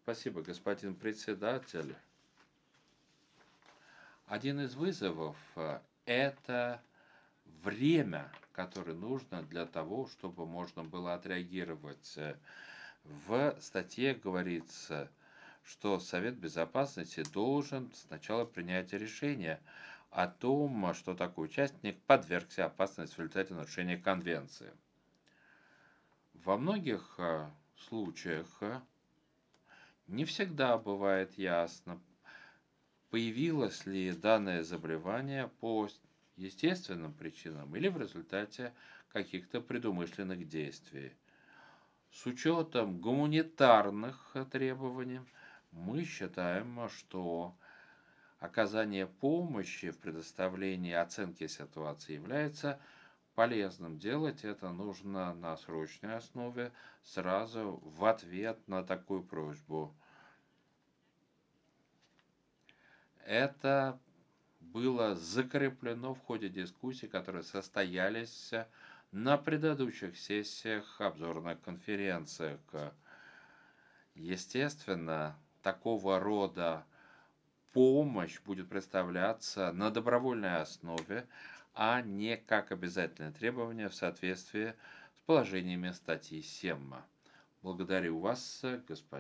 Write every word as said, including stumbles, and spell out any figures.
Спасибо, господин председатель. Один из вызовов э, – это время, которое нужно для того, чтобы можно было отреагировать. Э, В статье говорится, что Совет Безопасности должен сначала принять решение о том, что такой участник подвергся опасности в результате нарушения Конвенции. Во многих э, случаях э, не всегда бывает ясно, появилось ли данное заболевание по естественным причинам или в результате каких-то предумышленных действий. С учетом гуманитарных требований мы считаем, что оказание помощи в предоставлении оценки ситуации является полезным. Делать это нужно на срочной основе, сразу в ответ на такую просьбу. Это было закреплено в ходе дискуссий, которые состоялись на предыдущих сессиях обзорных конференциях. Естественно, такого рода помощь будет представляться на добровольной основе, а не как обязательное требование в соответствии с положениями статьи семь. Благодарю вас, господин.